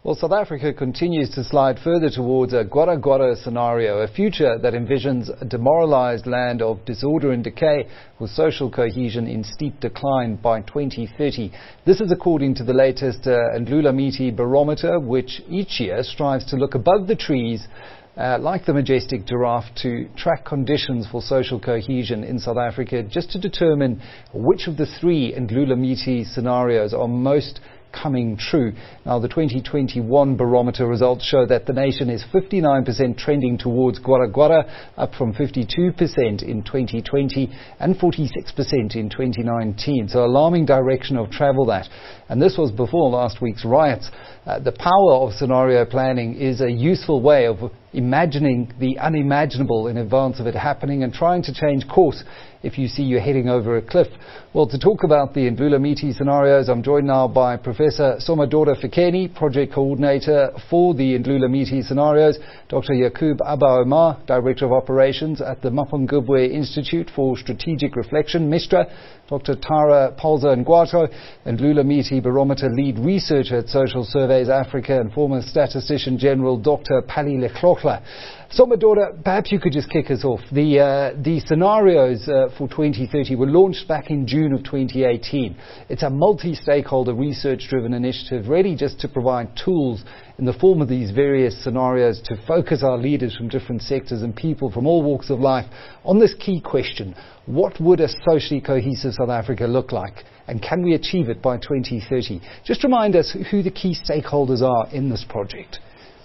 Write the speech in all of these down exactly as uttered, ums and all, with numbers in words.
Well, South Africa continues to slide further towards a Gwara Gwara scenario, a future that envisions a demoralized land of disorder and decay with social cohesion in steep decline by twenty thirty. This is according to the latest uh, Ndlula Miti barometer, which each year strives to look above the trees Uh, like the majestic giraffe to track conditions for social cohesion in South Africa, just to determine which of the three Ndlula Miti scenarios are most coming true. Now, the twenty twenty-one barometer results show that the nation is fifty-nine percent trending towards Gwara Gwara, up from fifty-two percent in twenty twenty and forty-six percent in twenty nineteen. So alarming direction of travel that. And this was before last week's riots. Uh, the power of scenario planning is a useful way of imagining the unimaginable in advance of it happening and trying to change course if you see you're heading over a cliff. Well, to talk about the Ndlula Miti scenarios, I'm joined now by Professor Somadoda Fikeni, Project Coordinator for the Ndlula Miti scenarios, Doctor Yaqub Aba-Omar, Director of Operations at the Mapungubwe Institute for Strategic Reflection, MISTRA, Doctor Tara Polza Ngwato, Ndlula Miti Barometer Lead Researcher at Social Surveys Africa, and former Statistician General Doctor Pali Lehlokla. Somadoda, perhaps you could just kick us off. The, uh, the scenarios uh, for twenty thirty were launched back in June of twenty eighteen. It's a multi-stakeholder research-driven initiative, really just to provide tools in the form of these various scenarios to focus our leaders from different sectors and people from all walks of life on this key question: what would a socially cohesive South Africa look like, and can we achieve it by twenty thirty? Just remind us who the key stakeholders are in this project.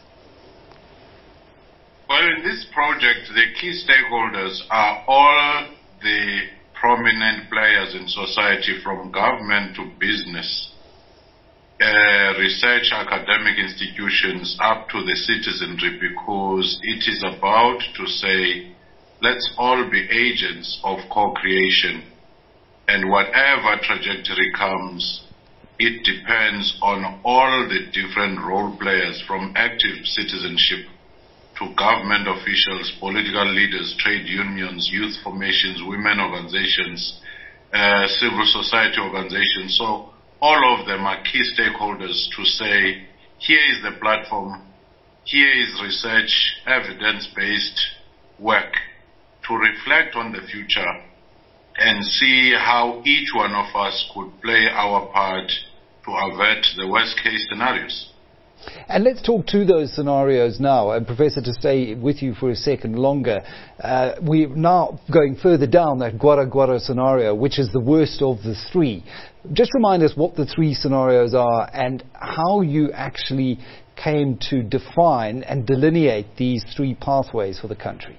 Well, in this project, the key stakeholders are all the prominent players in society, from government to business, uh, research, academic institutions, up to the citizenry, because it is about to say, let's all be agents of co-creation, and whatever trajectory comes, it depends on all the different role players, from active citizenship to government officials, political leaders, trade unions, youth formations, women organizations, uh, civil society organizations. So all of them are key stakeholders to say, here is the platform, here is research, evidence-based work to reflect on the future and see how each one of us could play our part to avert the worst-case scenarios. And let's talk to those scenarios now. And Professor, to stay with you for a second longer, uh, we're now going further down that Gwara Gwara scenario, which is the worst of the three. Just remind us what the three scenarios are and how you actually came to define and delineate these three pathways for the country.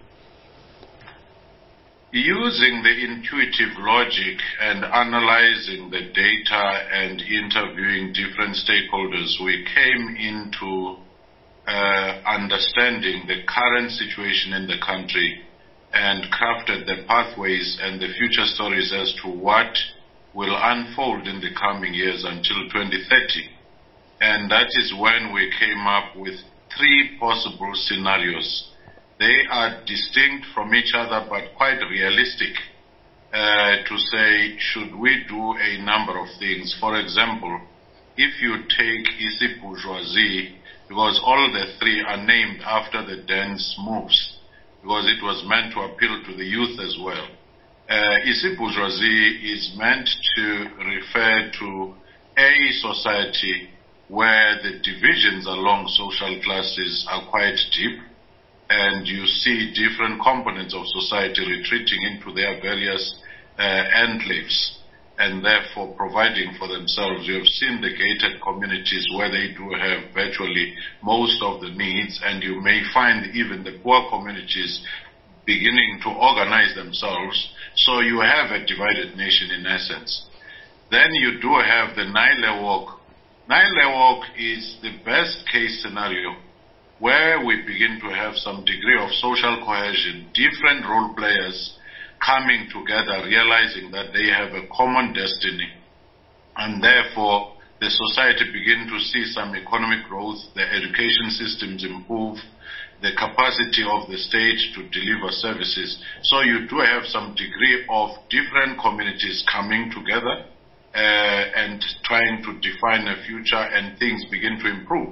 Using the intuitive logic and analyzing the data and interviewing different stakeholders, we came into uh, understanding the current situation in the country and crafted the pathways and the future stories as to what will unfold in the coming years until twenty thirty. And that is when we came up with three possible scenarios. They are distinct from each other, but quite realistic uh, to say, should we do a number of things? For example, if you take Ici Bourgeoisie, because all the three are named after the dance moves, because it was meant to appeal to the youth as well. Uh, Ici Bourgeoisie is meant to refer to a society where the divisions along social classes are quite deep, and you see different components of society retreating into their various uh, enclaves and therefore providing for themselves. You have seen the gated communities where they do have virtually most of the needs, and you may find even the poor communities beginning to organize themselves. So you have a divided nation in essence. Then you do have the Nile Walk. Nile Walk is the best case scenario, where we begin to have some degree of social cohesion, different role players coming together, realizing that they have a common destiny, and therefore the society begin to see some economic growth, the education systems improve, the capacity of the state to deliver services. So you do have some degree of different communities coming together uh, and trying to define a future, and things begin to improve.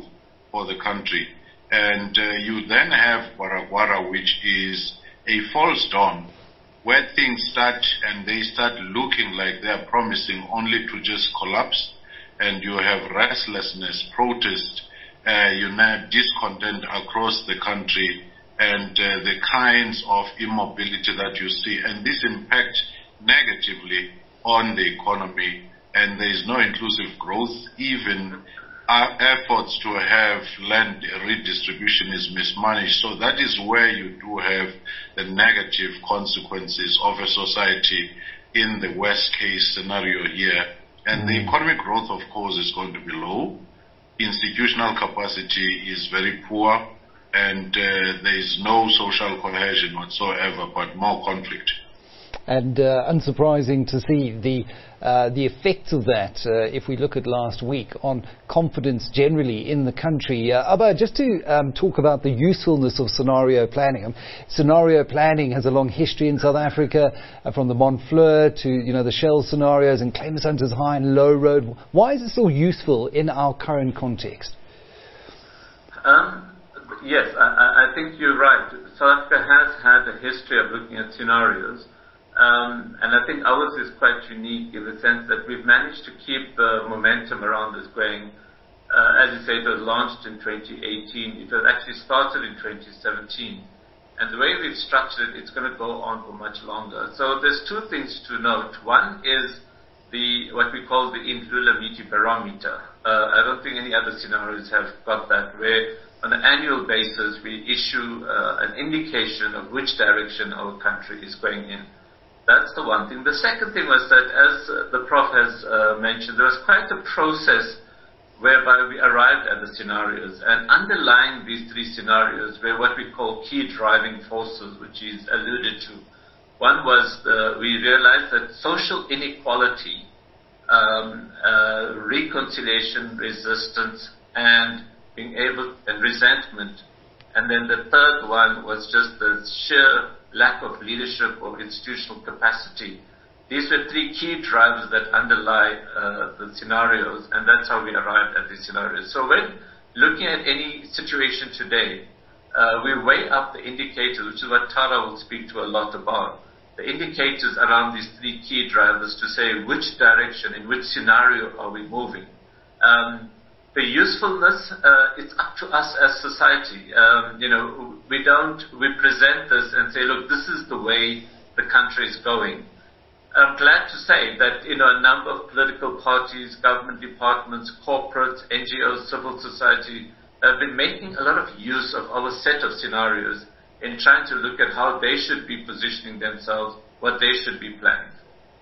for the country. And uh, you then have Gwara Gwara, which is a false dawn, where things start and they start looking like they are promising only to just collapse. And you have restlessness, protest, uh, you have discontent across the country, and uh, the kinds of immobility that you see. And this impacts negatively on the economy, and there is no inclusive growth. Even our efforts to have land redistribution is mismanaged. So that is where you do have the negative consequences of a society in the worst case scenario here. And mm. the economic growth, of course, is going to be low. Institutional capacity is very poor, and uh, there is no social cohesion whatsoever, but more conflict. And uh, unsurprising to see the uh, the effects of that, uh, if we look at last week, on confidence generally in the country. Uh, Abba, just to um, talk about the usefulness of scenario planning. Um, scenario planning has a long history in South Africa, uh, from the Montfleur to, you know, the Shell scenarios and Kleinhunters High and Low Road. Why is it still useful in our current context? Um, yes, I, I think you're right. South Africa has had a history of looking at scenarios. Um, and I think ours is quite unique in the sense that we've managed to keep the momentum around this going. Uh, as you say, it was launched in twenty eighteen. It was actually started in twenty seventeen. And the way we've structured it, it's going to go on for much longer. So there's two things to note. One is the what we call the Indlula Miti Barometer. Uh, I don't think any other scenarios have got that, where on an annual basis we issue uh, an indication of which direction our country is going in. That's the one thing. The second thing was that, as uh, the Prof has uh, mentioned, there was quite a process whereby we arrived at the scenarios. And underlying these three scenarios were what we call key driving forces, which is alluded to. One was the, we realized that social inequality, um, uh, reconciliation, resistance, and being able, and resentment. And then the third one was just the sheer lack of leadership or institutional capacity. These were three key drivers that underlie uh, the scenarios, and that's how we arrived at these scenarios. So when looking at any situation today, uh, we weigh up the indicators, which is what Tara will speak to a lot about, the indicators around these three key drivers to say which direction, in which scenario are we moving. Um, The usefulness, uh, it's up to us as society. Um, you know, we don't, we present this and say, look, this is the way the country is going. I'm glad to say that, you know, a number of political parties, government departments, corporates, N G Os, civil society have been making a lot of use of our set of scenarios in trying to look at how they should be positioning themselves, what they should be planning.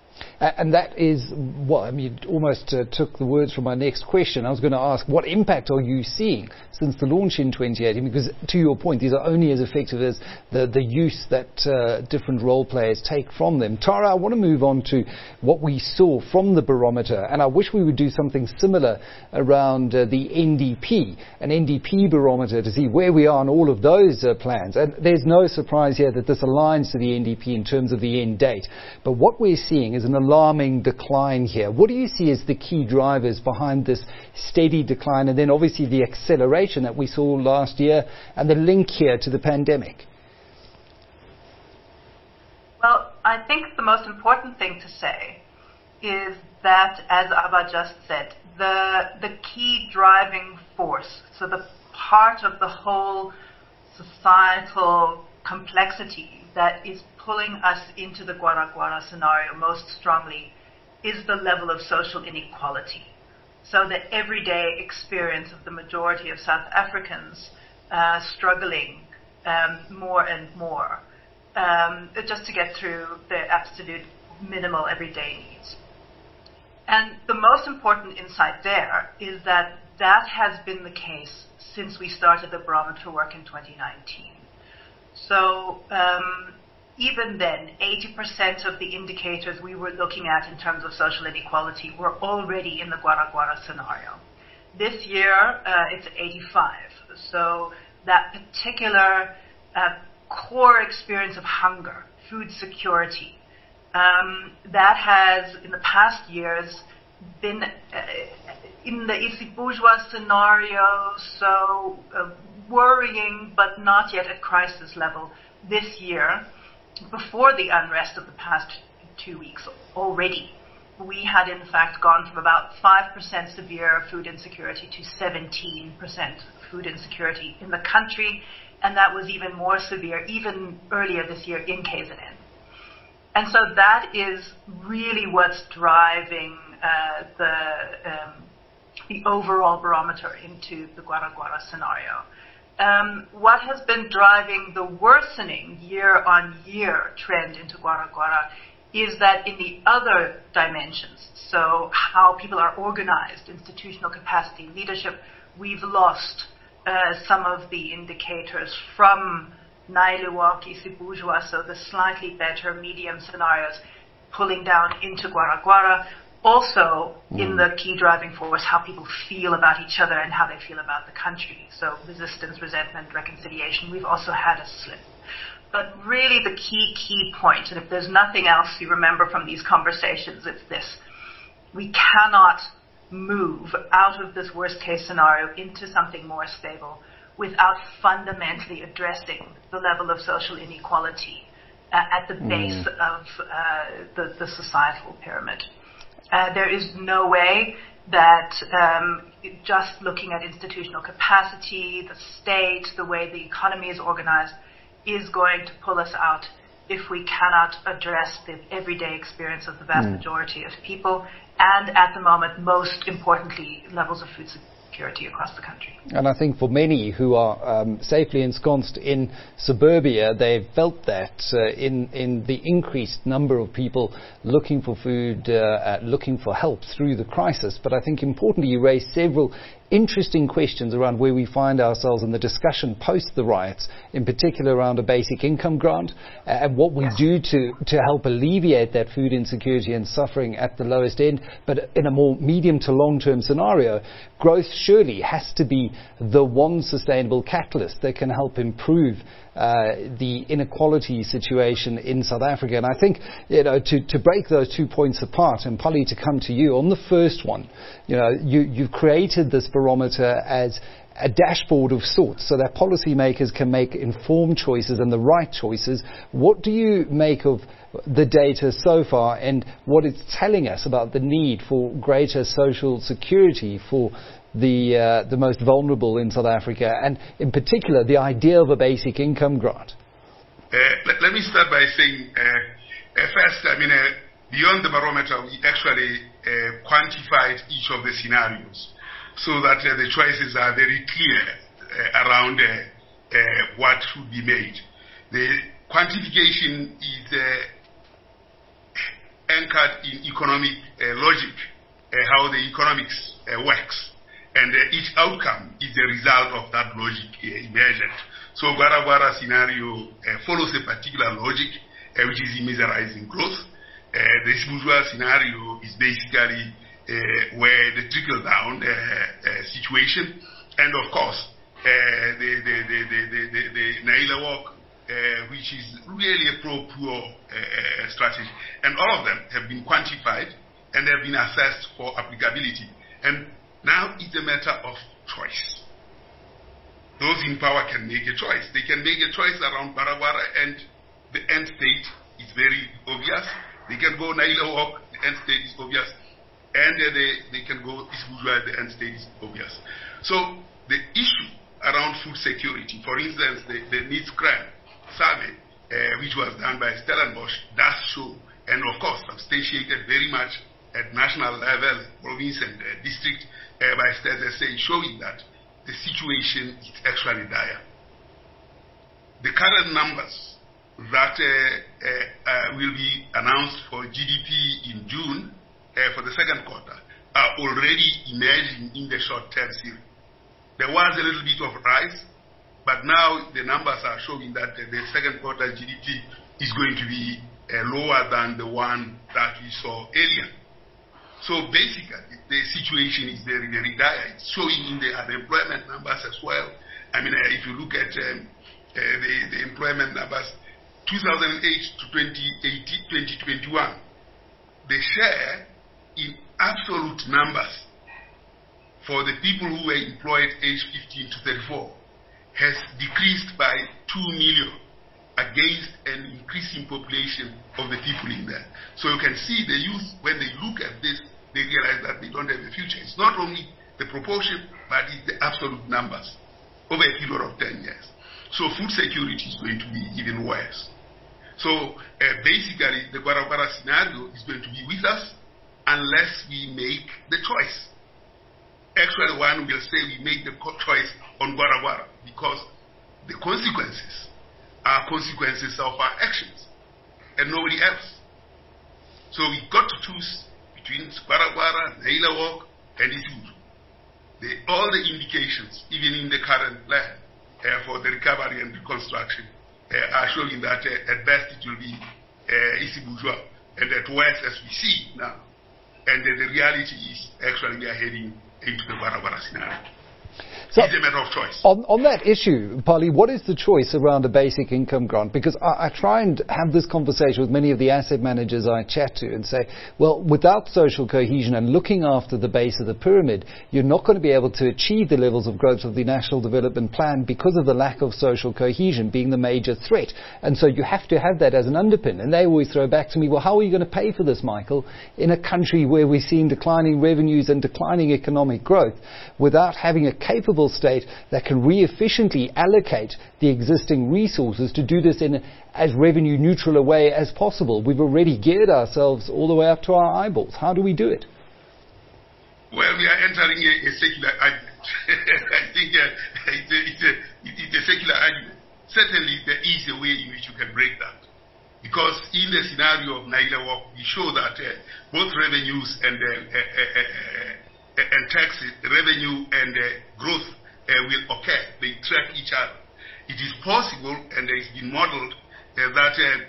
And that is what, I mean, almost uh, took the words from my next question. I was going to ask, what impact are you seeing since the launch in twenty eighteen? Because to your point, these are only as effective as the, the use that uh, different role players take from them. Tara, I want to move on to what we saw from the barometer, and I wish we would do something similar around uh, the N D P, an N D P barometer, to see where we are on all of those uh, plans. And there's no surprise here that this aligns to the N D P in terms of the end date. But what we're seeing is an alarming decline here. What do you see as the key drivers behind this steady decline, and then obviously the acceleration that we saw last year and the link here to the pandemic? Well, I think the most important thing to say is that, as Abba just said, the the key driving force, so the part of the whole societal complexity that is pulling us into the Gwara Gwara scenario most strongly, is the level of social inequality. So the everyday experience of the majority of South Africans uh, struggling um, more and more um, just to get through their absolute minimal everyday needs. And the most important insight there is that that has been the case since we started the barometer work in twenty nineteen. So um, even then, eighty percent of the indicators we were looking at in terms of social inequality were already in the Gwara Gwara scenario. This year, uh, it's eighty-five. So that particular uh, core experience of hunger, food security, um, that has, in the past years, been uh, in the Isibujwa scenario, so uh, worrying but not yet at crisis level this year. Before the unrest of the past two weeks already, we had in fact gone from about five percent severe food insecurity to seventeen percent food insecurity in the country, and that was even more severe even earlier this year in K Z N. And so that is really what's driving uh, the um, the overall barometer into the Gwara Gwara scenario. Um, what has been driving the worsening year-on-year trend into Gwara Gwara is that in the other dimensions, so how people are organized, institutional capacity, leadership, we've lost uh, some of the indicators from Nailewak, Isibujwa, so the slightly better medium scenarios, pulling down into Gwara Gwara. Also, mm. in the key driving force, how people feel about each other and how they feel about the country. So resistance, resentment, reconciliation, we've also had a slip. But really the key, key point, and if there's nothing else you remember from these conversations, it's this. We cannot move out of this worst case scenario into something more stable without fundamentally addressing the level of social inequality uh, at the base mm. of uh, the, the societal pyramid. Uh, there is no way that um, just looking at institutional capacity, the state, the way the economy is organized, is going to pull us out if we cannot address the everyday experience of the vast mm. majority of people, and at the moment, most importantly, levels of food security across the country. And I think for many who are um, safely ensconced in suburbia, they've felt that uh, in, in the increased number of people looking for food, uh, uh, looking for help through the crisis. But I think importantly, you raised several interesting questions around where we find ourselves in the discussion post the riots, in particular around a basic income grant uh, and what we do to, to help alleviate that food insecurity and suffering at the lowest end. But in a more medium to long-term scenario, growth surely has to be the one sustainable catalyst that can help improve Uh, the inequality situation in South Africa. And I think, you know, to, to break those two points apart, and Polly, to come to you on the first one, you know, you, you've created this barometer as a dashboard of sorts so that policymakers can make informed choices and the right choices. What do you make of the data so far and what it's telling us about the need for greater social security for the uh, the most vulnerable in South Africa, and in particular the idea of a basic income grant? Uh, let, let me start by saying, uh, uh, first, I mean, uh, beyond the barometer, we actually uh, quantified each of the scenarios so that uh, the choices are very clear uh, around uh, uh, what should be made. The quantification is uh, anchored in economic uh, logic, uh, how the economics uh, works. And uh, each outcome is a result of that logic uh, measured. So Gwara Gwara scenario uh, follows a particular logic, uh, which is immeasurizing growth. Uh, the Isibujwa scenario is basically uh, where the trickle-down uh, uh, situation, and of course, uh, the, the, the, the, the, the, the Nailewak, uh, which is really a pro-poor uh, strategy. And all of them have been quantified and have been assessed for applicability. And now it's a matter of choice. Those in power can make a choice. They can make a choice around Gwara Gwara, and the end state is very obvious. They can go Nailewak, the end state is obvious. And uh, they, they can go Isibujwa, the end state is obvious. So the issue around food security, for instance, the, the needs crime survey, uh, which was done by Stellenbosch, does show, and of course substantiated very much at national level, province and uh, district, uh, by Stats S A, showing that the situation is actually dire. The current numbers that uh, uh, uh, will be announced for G D P in June uh, for the second quarter are already emerging in the short-term series. There was a little bit of rise, but now the numbers are showing that uh, the second quarter G D P is going to be uh, lower than the one that we saw earlier. So basically, the situation is very, very dire. It's showing in the unemployment numbers as well. I mean, uh, if you look at um, uh, the, the employment numbers, two thousand eight to twenty twenty-one, the share in absolute numbers for the people who were employed age fifteen to thirty-four has decreased by two million against an increasing population of the people in there. So you can see the youth, when they look at this, they realize that they don't have a future. It's not only the proportion, but it's the absolute numbers over a period of ten years. So food security is going to be even worse. So uh, basically, the Gwara Gwara scenario is going to be with us unless we make the choice. Actually, one will say we make the choice on Gwara Gwara because the consequences are consequences of our actions and nobody else. So we've got to choose between Gwara Gwara, Naila Walk, and Isibutu. The, all the indications, even in the current plan uh, for the recovery and reconstruction, uh, are showing that uh, at best it will be uh, Isibutu, and at worst, as we see now. And uh, the reality is actually we are heading into the Gwara Gwara scenario. So it's a matter of choice. On, on that issue, Pali, what is the choice around a basic income grant? Because I, I try and have this conversation with many of the asset managers I chat to and say, well, without social cohesion and looking after the base of the pyramid, you're not going to be able to achieve the levels of growth of the National Development Plan because of the lack of social cohesion being the major threat. And so you have to have that as an underpin. And they always throw back to me, well, how are you going to pay for this, Michael, in a country where we're seeing declining revenues and declining economic growth without having a capable state that can re-efficiently allocate the existing resources to do this in as revenue neutral a way as possible? We've already geared ourselves all the way up to our eyeballs. How do we do it? Well, we are entering a, a secular argument. I think uh, it's, a, it's, a, it's a secular argument. Certainly, there is a way in which you can break that. Because in the scenario of Naila Walk, we show that uh, both revenues and uh, uh, uh, uh, and taxes, revenue and uh, growth uh, will occur. They track each other. It is possible, and it's been modeled, uh, that uh,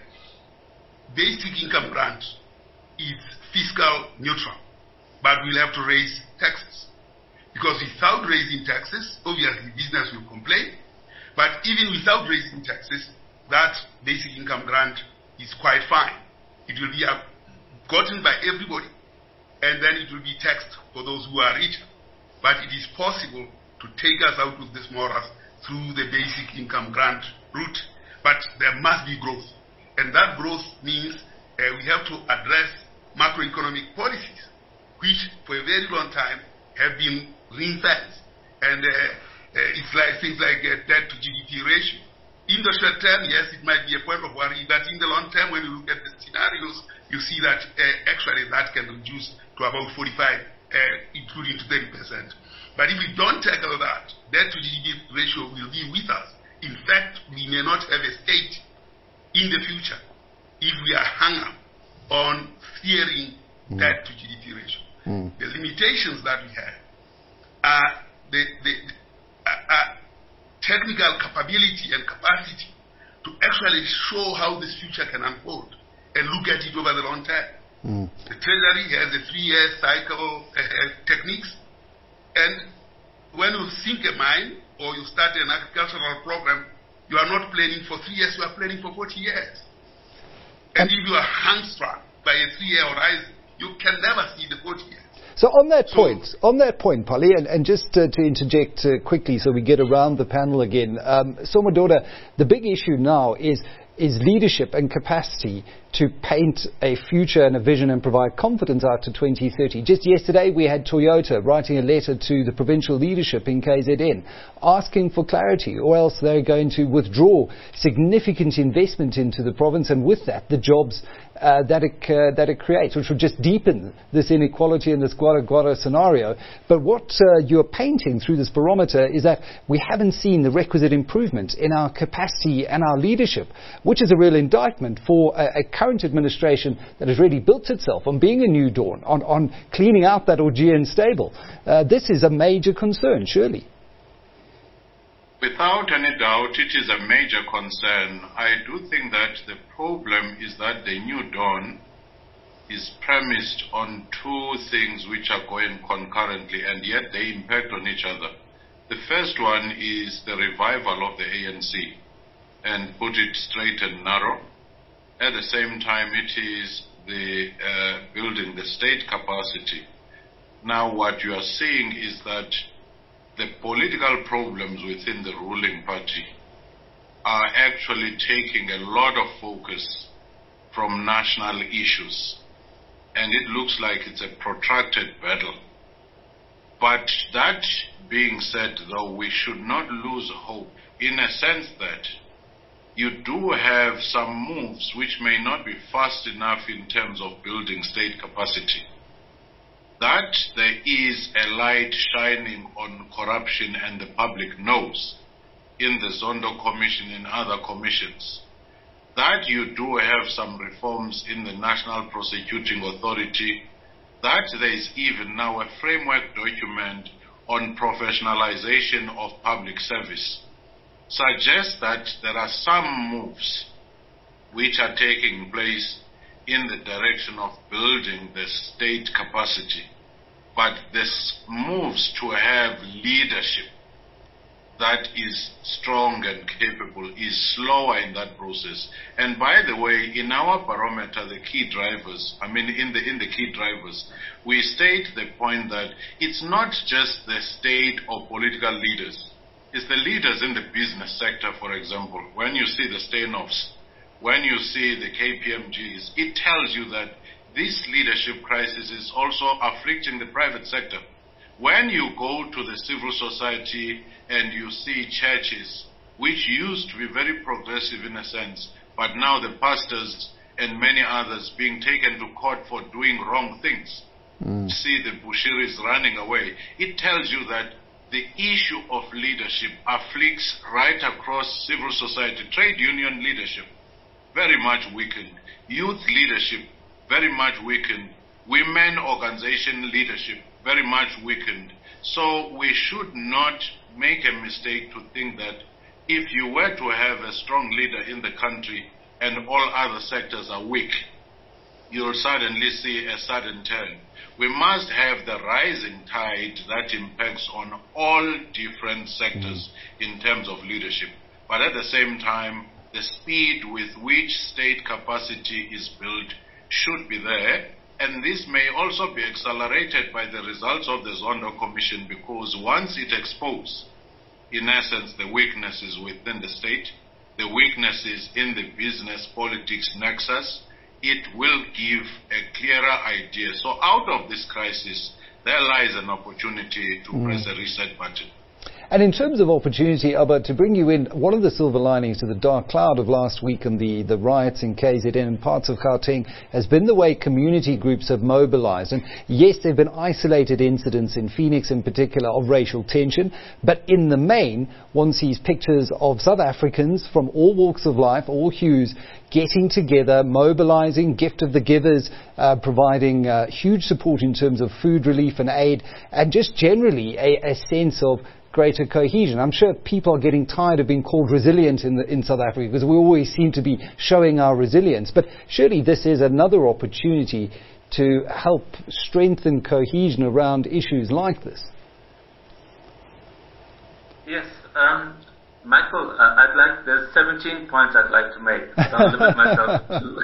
basic income grant is fiscal neutral, but we'll have to raise taxes. Because without raising taxes, obviously business will complain, but even without raising taxes, that basic income grant is quite fine. It will be uh, gotten by everybody, and then it will be taxed for those who are richer. But it is possible to take us out of this morass through the basic income grant route. But there must be growth. And that growth means uh, we have to address macroeconomic policies, which for a very long time have been ring-fenced. And uh, uh, it's like things like uh, debt to G D P ratio. In the short term, yes, it might be a point of worry, but in the long term, when you look at the scenarios, you see that uh, actually that can reduce to about forty-five, uh, including to thirty percent. But if we don't tackle that, debt to G D P ratio will be with us. In fact, we may not have a state in the future if we are hung up on fearing mm. debt to G D P ratio. Mm. The limitations that we have are the, the, the uh, uh, technical capability and capacity to actually show how this future can unfold and look at it over the long term. Mm. The Treasury has a three-year cycle uh, techniques, and when you sink a mine or you start an agricultural program, you are not planning for three years, you are planning for forty years. And, and if you are hamstrung by a three-year horizon, you can never see the forty years. So on that so, point, on that point, Pali, and, and just uh, to interject uh, quickly so we get around the panel again, um, Somadoda, the big issue now is is leadership and capacity to paint a future and a vision and provide confidence out to twenty thirty. Just yesterday we had Toyota writing a letter to the provincial leadership in K Z N asking for clarity, or else they're going to withdraw significant investment into the province, and with that the jobs uh, that it uh, that it creates, which would just deepen this inequality in this Gwara Gwara scenario. But what uh, you're painting through this barometer is that we haven't seen the requisite improvement in our capacity and our leadership, which is a real indictment for a, a current administration that has really built itself on being a new dawn, on, on cleaning out that Augean stable. Uh, this is a major concern, surely. Without any doubt, it is a major concern. I do think that the problem is that the new dawn is premised on two things which are going concurrently, and yet they impact on each other. The first one is the revival of the A N C, and put it straight and narrow. At the same time, it is the uh, building the state capacity Now what you are seeing is that the political problems within the ruling party are actually taking a lot of focus from national issues. And it looks like it's a protracted battle. But that being said, though, we should not lose hope in a sense that you do have some moves which may not be fast enough in terms of building state capacity. That there is a light shining on corruption and the public knows in the Zondo Commission and other commissions. That you do have some reforms in the National Prosecuting Authority. That there is even now a framework document on professionalization of public service. Suggests that there are some moves which are taking place in the direction of building the state capacity. But this moves to have leadership that is strong and capable is slower in that process. And by the way, in our barometer, the key drivers, I mean in the in the key drivers, we state the point that it's not just the state or political leaders. It's the leaders in the business sector, for example. When you see the Steinhoffs, when you see the K P M Gs, it tells you that this leadership crisis is also afflicting the private sector. When you go to the civil society and you see churches, which used to be very progressive in a sense, but now the pastors and many others being taken to court for doing wrong things, mm. see the Bushiris running away, it tells you that the issue of leadership afflicts right across civil society. Trade union leadership, very much weakened. Youth leadership, very much weakened. Women organization leadership, very much weakened. So we should not make a mistake to think that if you were to have a strong leader in the country and all other sectors are weak, you'll suddenly see a sudden turn. We must have the rising tide that impacts on all different sectors in terms of leadership. But at the same time, the speed with which state capacity is built should be there. And this may also be accelerated by the results of the Zondo Commission, because once it exposes, in essence, the weaknesses within the state, the weaknesses in the business politics nexus, it will give a clearer idea. So out of this crisis, there lies an opportunity to mm. press a reset button. And in terms of opportunity, Albert, to bring you in, one of the silver linings to the dark cloud of last week and the, the riots in K Z N and parts of Gauteng has been the way community groups have mobilized. And yes, there have been isolated incidents in Phoenix in particular of racial tension, but in the main, one sees pictures of South Africans from all walks of life, all hues, getting together, mobilizing, gift of the givers, uh, providing uh, huge support in terms of food relief and aid, and just generally a, a sense of greater cohesion. I'm sure people are getting tired of being called resilient in, the, in South Africa, because we always seem to be showing our resilience. But surely this is another opportunity to help strengthen cohesion around issues like this. Yes, um, Michael, uh, I'd like, there's seventeen points I'd like to make. So I'll limit myself to two.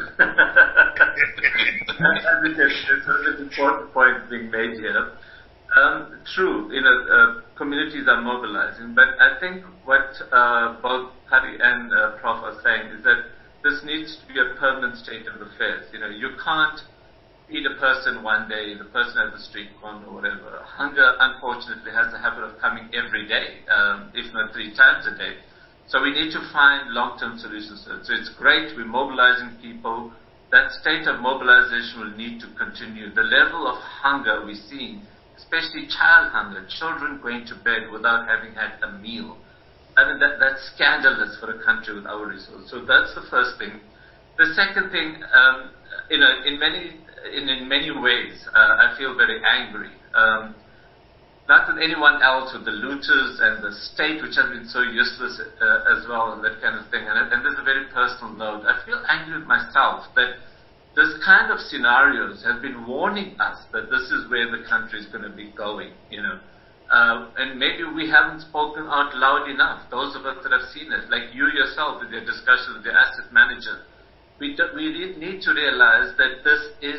I think there's an important point being made here. Um, true, you know, uh, communities are mobilizing, but I think what uh, both Paddy and uh, Prof are saying is that this needs to be a permanent state of affairs. You know, you can't feed a person one day, the person at the street corner or whatever. Hunger, unfortunately, has a habit of coming every day, um, if not three times a day. So we need to find long-term solutions to it. So it's great, we're mobilizing people. That state of mobilization will need to continue. The level of hunger we're seeing, especially child hunger, children going to bed without having had a meal. I mean, that, that's scandalous for a country with our resources. So that's the first thing. The second thing, um, you know, in many in, in many ways, uh, I feel very angry. Um, not with anyone else, with the looters and the state, which has been so useless uh, as well, and that kind of thing. And, and there's a very personal note. I feel angry with myself that this kind of scenarios have been warning us that this is where the country is going to be going, you know. Uh, and maybe we haven't spoken out loud enough. Those of us that have seen it, like you yourself with your discussion with your asset manager, we, do, we need to realize that this is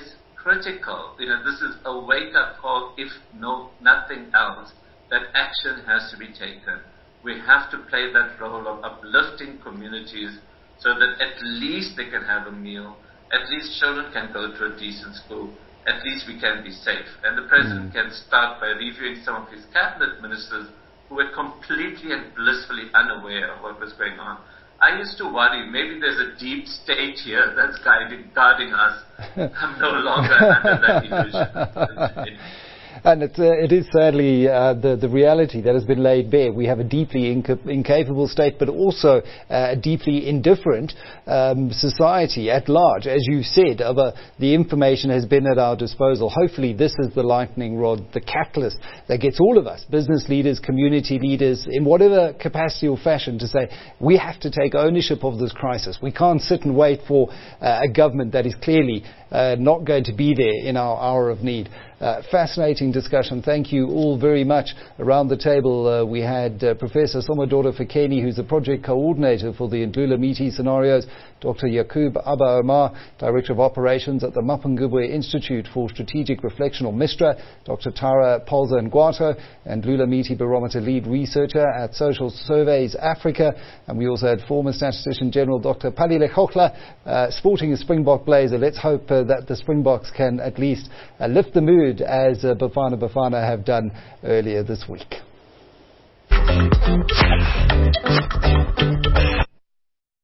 critical. You know, this is a wake-up call, if no nothing else, that action has to be taken. We have to play that role of uplifting communities so that at least they can have a meal, at least children can go to a decent school, at least we can be safe. And the president mm. can start by reviewing some of his cabinet ministers who were completely and blissfully unaware of what was going on. I used to worry, maybe there's a deep state here that's guiding, guarding us. I'm no longer under that illusion. And it's, uh, it is sadly uh, the, the reality that has been laid bare. We have a deeply inca- incapable state, but also uh, a deeply indifferent um, society at large. As you said, of, uh, the information has been at our disposal. Hopefully this is the lightning rod, the catalyst that gets all of us, business leaders, community leaders, in whatever capacity or fashion, to say we have to take ownership of this crisis. We can't sit and wait for uh, a government that is clearly uh, not going to be there in our hour of need. Uh, fascinating discussion. Thank you all very much. Around the table uh, we had uh, Professor Somodoro Fikeni, who's the project coordinator for the Ndlula Miti scenarios, Doctor Yaqub Abba Omar, Director of Operations at the Mapungubwe Institute for Strategic Reflection, or MISTRA, Doctor Tara Polza Ngwato, and Ndlula Miti Barometer Lead Researcher at Social Surveys Africa. And we also had former Statistician General Doctor Palile Khokla, uh, sporting a Springbok blazer. Let's hope uh, that the Springboks can at least uh, lift the mood as uh, Bafana Bafana have done earlier this week.